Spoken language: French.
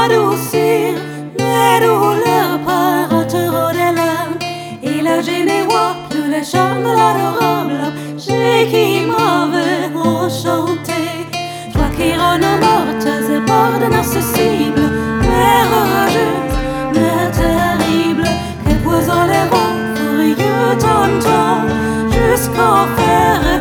adoucir les douleurs par un taureau des larmes. Il a gêné plus les charmes de l'adorable j'ai qui m'avait enchanté. Toi qui renommes et bords inaccessibles, mais orageuse, mais terrible, que poison les vents furieux tantôt jusqu'au fer.